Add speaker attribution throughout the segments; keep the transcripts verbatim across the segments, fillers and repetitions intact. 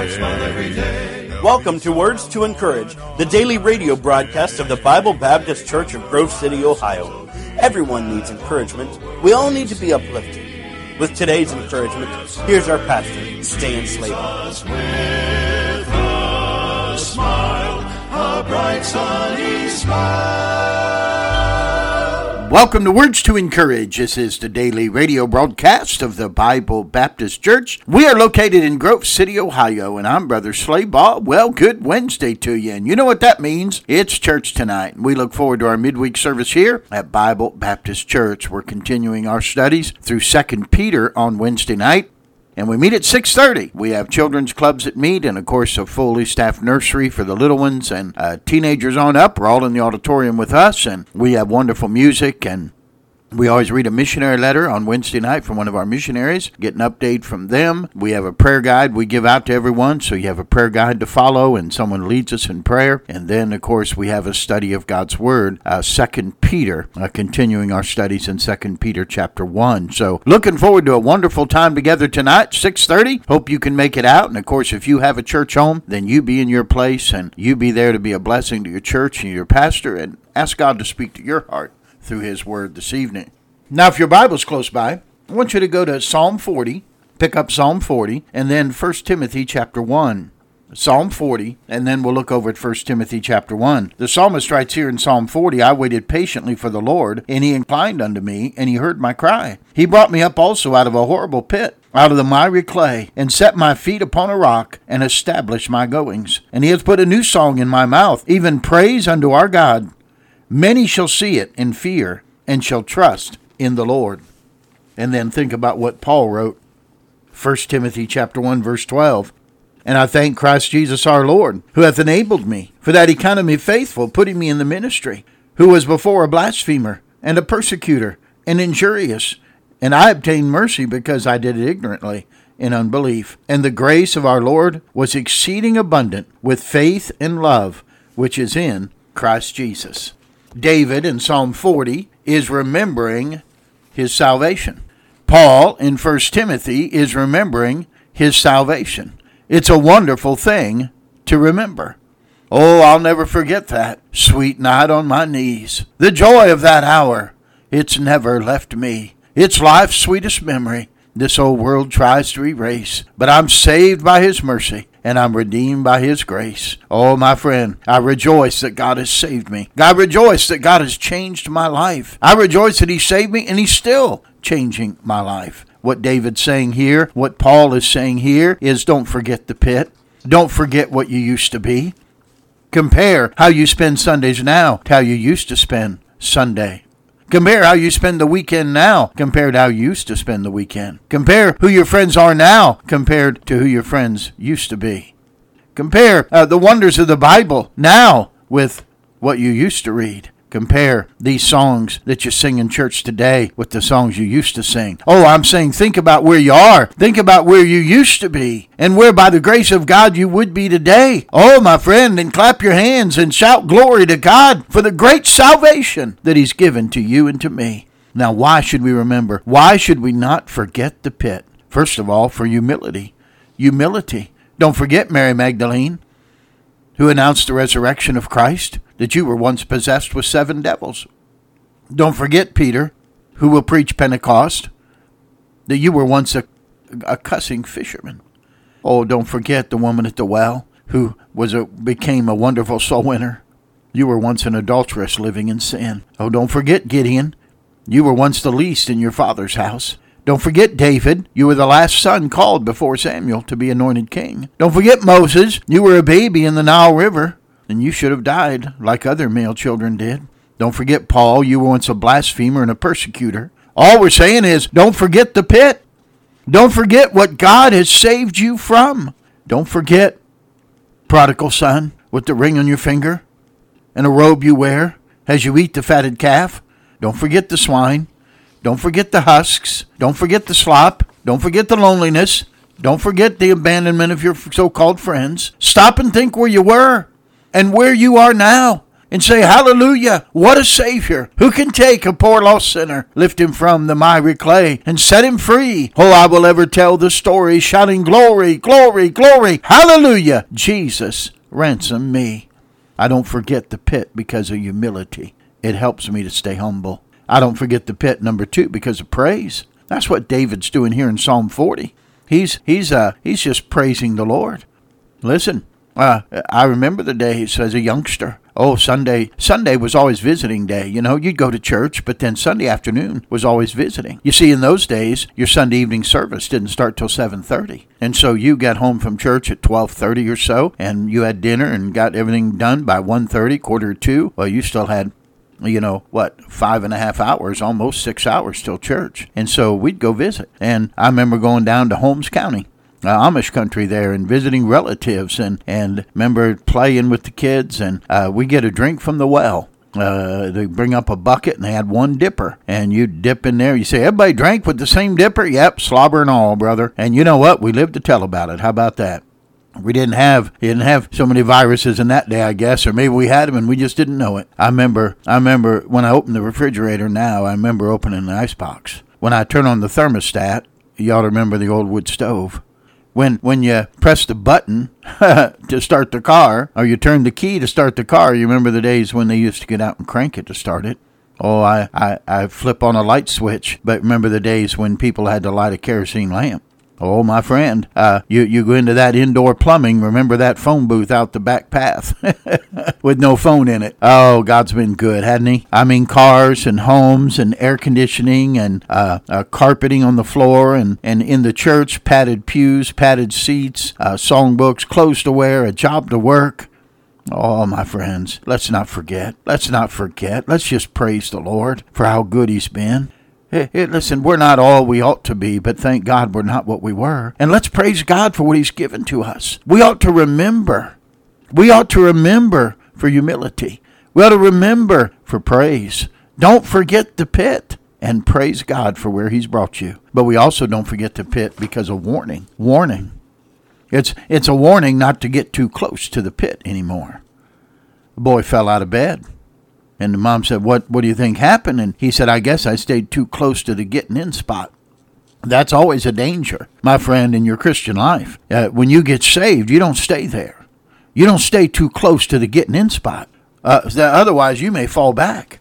Speaker 1: Welcome to Words to Encourage, the daily radio broadcast of the Bible Baptist Church of Grove City, Ohio. Everyone needs encouragement. We all need to be uplifted. With today's encouragement, here's our pastor, Stan Slater.
Speaker 2: With a smile, a bright sunny smile.
Speaker 3: Welcome to Words to Encourage. This is the daily radio broadcast of the Bible Baptist Church. We are located in Grove City, Ohio, and I'm Brother Slaybaugh. Well, good Wednesday to you, and you know what that means. It's church tonight. We look forward to our midweek service here at Bible Baptist Church. We're continuing our studies through Second Peter on Wednesday night. And we meet at six thirty. We have children's clubs that meet, and of course a fully staffed nursery for the little ones and uh, teenagers on up. We're all in the auditorium with us, and we have wonderful music, and we always read a missionary letter on Wednesday night from one of our missionaries, get an update from them. We have a prayer guide we give out to everyone, so you have a prayer guide to follow, and someone leads us in prayer. And then, of course, we have a study of God's Word, uh, Second Peter, uh, continuing our studies in Second Peter chapter one. So, looking forward to a wonderful time together tonight, six thirty. Hope you can make it out. And, of course, if you have a church home, then you be in your place, and you be there to be a blessing to your church and your pastor, and ask God to speak to your heart through His Word this evening. Now, if your Bible's close by, I want you to go to Psalm forty, pick up Psalm forty, and then First Timothy chapter one. Psalm forty, and then we'll look over at First Timothy chapter one. The psalmist writes here in Psalm forty, I waited patiently for the Lord, and He inclined unto me, and He heard my cry. He brought me up also out of a horrible pit, out of the miry clay, and set my feet upon a rock, and established my goings. And He hath put a new song in my mouth, even praise unto our God. Many shall see it and fear, and shall trust in the Lord. And then think about what Paul wrote, First Timothy chapter one, verse twelve. And I thank Christ Jesus our Lord, who hath enabled me, for that He counted me faithful, putting me in the ministry, who was before a blasphemer, and a persecutor, and injurious. And I obtained mercy because I did it ignorantly, in unbelief. And the grace of our Lord was exceeding abundant with faith and love, which is in Christ Jesus. David in Psalm forty is remembering his salvation. Paul in First Timothy is remembering his salvation. It's a wonderful thing to remember. Oh, I'll never forget that sweet night on my knees. The joy of that hour, it's never left me. It's life's sweetest memory this old world tries to erase. But I'm saved by His mercy, and I'm redeemed by His grace. Oh, my friend, I rejoice that God has saved me. I rejoice that God has changed my life. I rejoice that He saved me, and He's still changing my life. What David's saying here, what Paul is saying here, is don't forget the pit. Don't forget what you used to be. Compare how you spend Sundays now to how you used to spend Sunday. Compare how you spend the weekend now compared to how you used to spend the weekend. Compare who your friends are now compared to who your friends used to be. Compare uh, the wonders of the Bible now with what you used to read. Compare these songs that you sing in church today with the songs you used to sing. Oh, I'm saying think about where you are. Think about where you used to be and where by the grace of God you would be today. Oh, my friend, and clap your hands and shout glory to God for the great salvation that He's given to you and to me. Now, why should we remember? Why should we not forget the pit? First of all, for humility. Humility. Don't forget Mary Magdalene, who announced the resurrection of Christ, that you were once possessed with seven devils. Don't forget Peter, who will preach Pentecost, that you were once a, a cussing fisherman. Oh, don't forget the woman at the well, who was a, became a wonderful soul winner. You were once an adulteress living in sin. Oh, don't forget Gideon. You were once the least in your father's house. Don't forget David. You were the last son called before Samuel to be anointed king. Don't forget Moses. You were a baby in the Nile River, and you should have died like other male children did. Don't forget Paul. You were once a blasphemer and a persecutor. All we're saying is don't forget the pit. Don't forget what God has saved you from. Don't forget prodigal son with the ring on your finger and a robe you wear as you eat the fatted calf. Don't forget the swine. Don't forget the husks. Don't forget the slop. Don't forget the loneliness. Don't forget the abandonment of your so-called friends. Stop and think where you were and where you are now. and say, hallelujah, what a Savior, who can take a poor lost sinner, lift him from the miry clay, and set him free. Oh, I will ever tell the story, shouting glory, glory, glory, hallelujah, Jesus ransom me. I don't forget the pit because of humility. It helps me to stay humble. I don't forget the pit, number two, because of praise. That's what David's doing here in Psalm forty. He's he's uh he's just praising the Lord. Listen, uh, I remember the days as a youngster. Oh, Sunday Sunday was always visiting day. You know, you'd go to church, but then Sunday afternoon was always visiting. You see, in those days, your Sunday evening service didn't start till seven thirty. And so you got home from church at twelve thirty or so, and you had dinner and got everything done by one thirty, quarter to two. Well, you still had, you know, what, five and a half hours, almost six hours till church. And so we'd go visit. And I remember going down to Holmes County, Uh, Amish country there, and visiting relatives, and, and remember playing with the kids, and uh, we get a drink from the well. Uh, they bring up a bucket, and they had one dipper, and you dip in there. You say, everybody drank with the same dipper? Yep, slobber and all, brother. And you know what? We lived to tell about it. How about that? We didn't have didn't have so many viruses in that day, I guess, or maybe we had them and we just didn't know it. I remember, I remember when I opened the refrigerator now, I remember opening the icebox. When I turn on the thermostat, you ought to remember the old wood stove. When when you press the button to start the car, or you turn the key to start the car, you remember the days when they used to get out and crank it to start it. Oh, I, I, I flip on a light switch, but remember the days when people had to light a kerosene lamp. Oh, my friend, uh, you, you go into that indoor plumbing, remember that phone booth out the back path with no phone in it. Oh, God's been good, hasn't he? I mean, cars and homes and air conditioning and uh, uh, carpeting on the floor, and, and in the church, padded pews, padded seats, uh, songbooks, clothes to wear, a job to work. Oh, my friends, let's not forget. Let's not forget. Let's just praise the Lord for how good he's been. Hey, hey, listen, we're not all we ought to be, but thank God we're not what we were. And let's praise God for what he's given to us. We ought to remember. We ought to remember for humility. We ought to remember for praise. Don't forget the pit, and praise God for where he's brought you. But we also don't forget the pit because of warning. Warning. It's, it's a warning not to get too close to the pit anymore. The boy fell out of bed. And the mom said, what, what do you think happened? And he said, I guess I stayed too close to the getting in spot. That's always a danger, my friend, in your Christian life. Uh, when you get saved, you don't stay there. You don't stay too close to the getting in spot. Uh, otherwise, you may fall back.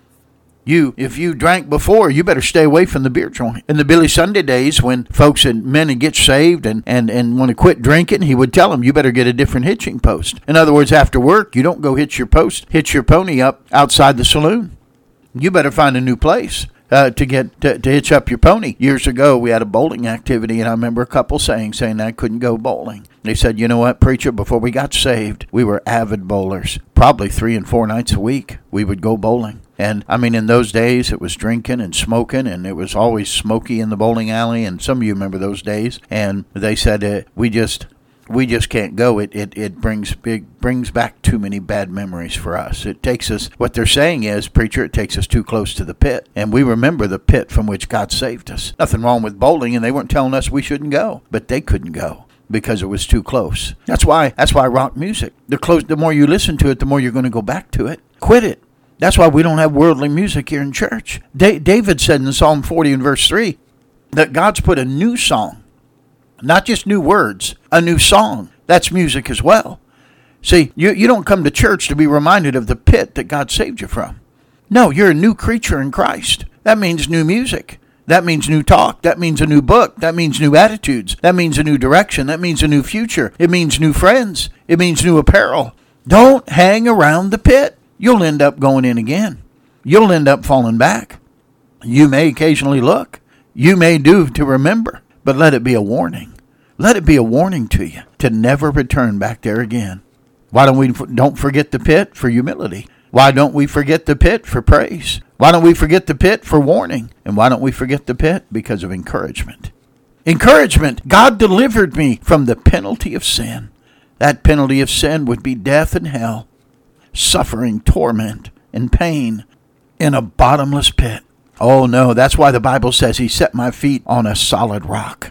Speaker 3: You, if you drank before, you better stay away from the beer joint. In the Billy Sunday days, when folks and men would get saved and, and, and want to quit drinking, he would tell them, you better get a different hitching post. In other words, after work, you don't go hitch your post, hitch your pony up outside the saloon. You better find a new place uh, to get to, to hitch up your pony. Years ago, we had a bowling activity, and I remember a couple saying, saying I couldn't go bowling. They said, you know what, preacher, before we got saved, we were avid bowlers. Probably three and four nights a week, we would go bowling. And, I mean, in those days, it was drinking and smoking, and it was always smoky in the bowling alley, and some of you remember those days. And they said, uh, we just we just can't go. It it, it brings big brings back too many bad memories for us. It takes us, what they're saying is, preacher, it takes us too close to the pit. And we remember the pit from which God saved us. Nothing wrong with bowling, and they weren't telling us we shouldn't go, but they couldn't go because it was too close. That's why that's why rock music, the close, the more you listen to it, the more you're going to go back to it. Quit it. That's why we don't have worldly music here in church. Da- David said in Psalm forty and verse three that God's put a new song, not just new words, a new song. That's music as well. See, you, you don't come to church to be reminded of the pit that God saved you from. No, you're a new creature in Christ. That means new music. That means new talk. That means a new book. That means new attitudes. That means a new direction. That means a new future. It means new friends. It means new apparel. Don't hang around the pit. You'll end up going in again. You'll end up falling back. You may occasionally look. You may do to remember, but let it be a warning. Let it be a warning to you to never return back there again. Why don't we don't forget the pit for humility? Why don't we forget the pit for praise? Why don't we forget the pit for warning? And why don't we forget the pit because of encouragement? Encouragement. God delivered me from the penalty of sin. That penalty of sin would be death and hell, suffering, torment, and pain in a bottomless pit. Oh no, that's why the Bible says he set my feet on a solid rock.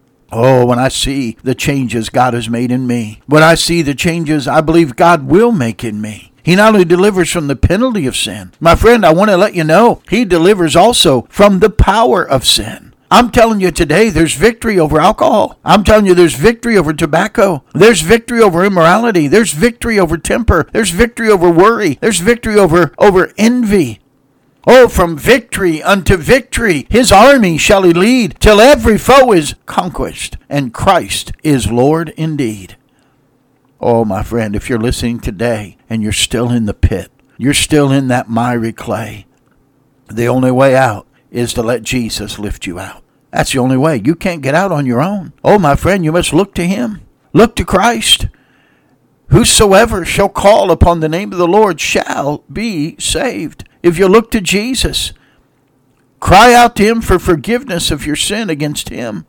Speaker 3: Oh, when I see the changes God has made in me, when I see the changes I believe God will make in me, He not only delivers from the penalty of sin, my friend, I want to let you know, he delivers also from the power of sin. I'm telling you today, there's victory over alcohol. I'm telling you, there's victory over tobacco. There's victory over immorality. There's victory over temper. There's victory over worry. There's victory over, over envy. Oh, from victory unto victory, his army shall he lead, till every foe is conquered, and Christ is Lord indeed. Oh, my friend, if you're listening today and you're still in the pit, you're still in that miry clay, the only way out is to let Jesus lift you out. That's the only way. You can't get out on your own. Oh, my friend, you must look to him. Look to Christ. Whosoever shall call upon the name of the Lord shall be saved. If you look to Jesus, cry out to him for forgiveness of your sin against him.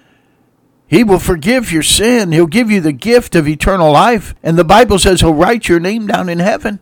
Speaker 3: He will forgive your sin. He'll give you the gift of eternal life. And the Bible says he'll write your name down in heaven.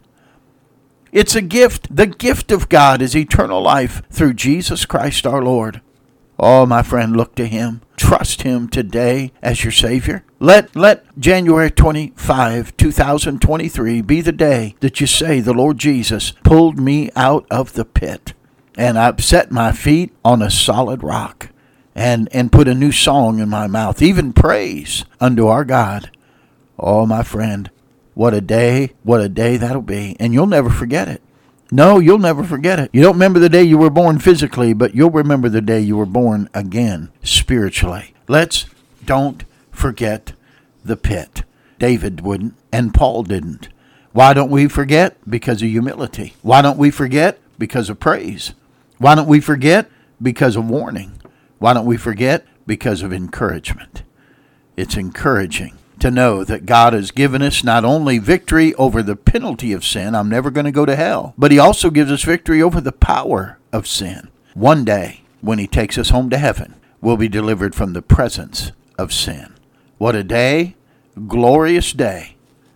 Speaker 3: It's a gift. The gift of God is eternal life through Jesus Christ our Lord. Oh, my friend, look to him. Trust him today as your Savior. Let, let January twenty-fifth, two thousand twenty-three be the day that you say, the Lord Jesus pulled me out of the pit, and I've set my feet on a solid rock, and, and put a new song in my mouth, even praise unto our God. Oh, my friend, what a day, what a day that'll be, and you'll never forget it. No, you'll never forget it. You don't remember the day you were born physically, but you'll remember the day you were born again spiritually. Let's don't forget the pit. David wouldn't, and Paul didn't. Why don't we forget? Because of humility. Why don't we forget? Because of praise. Why don't we forget? Because of warning. Why don't we forget? Because of encouragement. It's encouraging to know that God has given us not only victory over the penalty of sin, I'm never going to go to hell, but he also gives us victory over the power of sin. One day, when he takes us home to heaven, we'll be delivered from the presence of sin. What a day, glorious day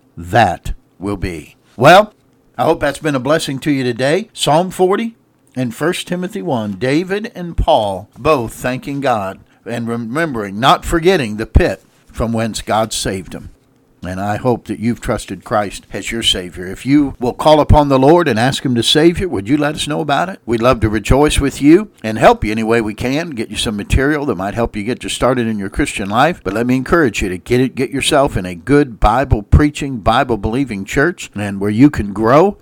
Speaker 3: that will be. Well, I hope that's been a blessing to you today. Psalm forty and First Timothy one, David and Paul both thanking God and remembering, not forgetting the pit from whence God saved them. And I hope that you've trusted Christ as your Savior. If you will call upon the Lord and ask him to save you, would you let us know about it? We'd love to rejoice with you and help you any way we can, get you some material that might help you get you started in your Christian life. But let me encourage you to get it, get yourself in a good Bible-preaching, Bible-believing church, and where you can grow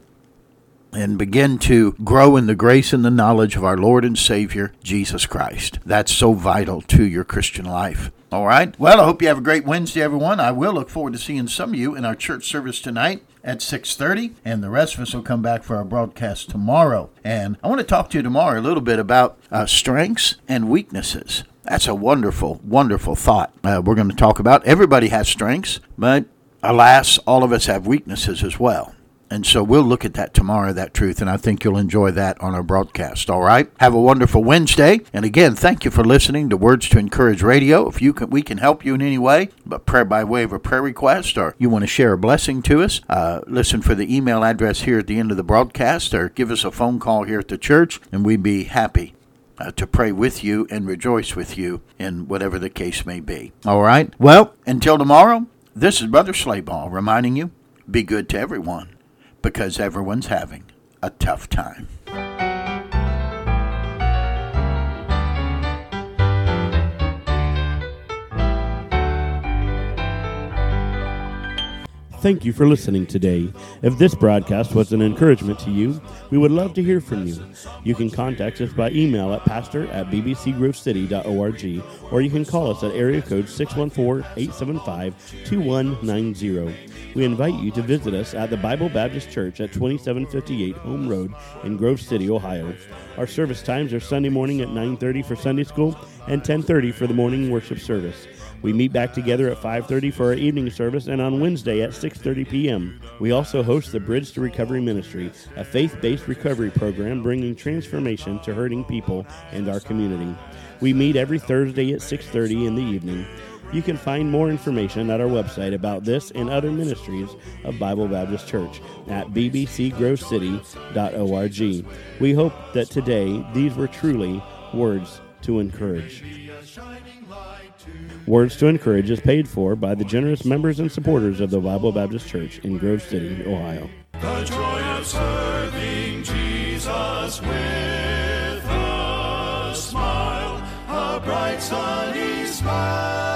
Speaker 3: and begin to grow in the grace and the knowledge of our Lord and Savior, Jesus Christ. That's so vital to your Christian life. All right. Well, I hope you have a great Wednesday, everyone. I will look forward to seeing some of you in our church service tonight at six thirty, and the rest of us will come back for our broadcast tomorrow. And I want to talk to you tomorrow a little bit about uh, strengths and weaknesses. That's a wonderful, wonderful thought. Uh, we're going to talk about everybody has strengths, but alas, all of us have weaknesses as well. And so we'll look at that tomorrow, that truth, and I think you'll enjoy that on our broadcast, all right? Have a wonderful Wednesday. And again, thank you for listening to Words to Encourage Radio. If you can, we can help you in any way, but prayer by way of a prayer request, or you want to share a blessing to us, uh, listen for the email address here at the end of the broadcast, or give us a phone call here at the church, and we'd be happy uh, to pray with you and rejoice with you in whatever the case may be. All right? Well, until tomorrow, this is Brother Slayball reminding you, be good to everyone, because everyone's having a tough time.
Speaker 4: Thank you for listening today. If this broadcast was an encouragement to you, we would love to hear from you. You can contact us by email at pastor at b b c grove city dot org, or you can call us at area code six one four, eight seven five, two one nine zero. We invite you to visit us at the Bible Baptist Church at twenty-seven fifty-eight Home Road in Grove City, Ohio. Our service times are Sunday morning at nine thirty for Sunday school and ten thirty for the morning worship service. We meet back together at five thirty for our evening service, and on Wednesday at six thirty p.m. We also host the Bridge to Recovery Ministry, a faith-based recovery program bringing transformation to hurting people and our community. We meet every Thursday at six thirty in the evening. You can find more information at our website about this and other ministries of Bible Baptist Church at b b c grove city dot org. We hope that today these were truly words to encourage. Words to Encourage is paid for by the generous members and supporters of the Bible Baptist Church in Grove City, Ohio.
Speaker 2: the joy of serving Jesus with a smile, a bright sunny smile.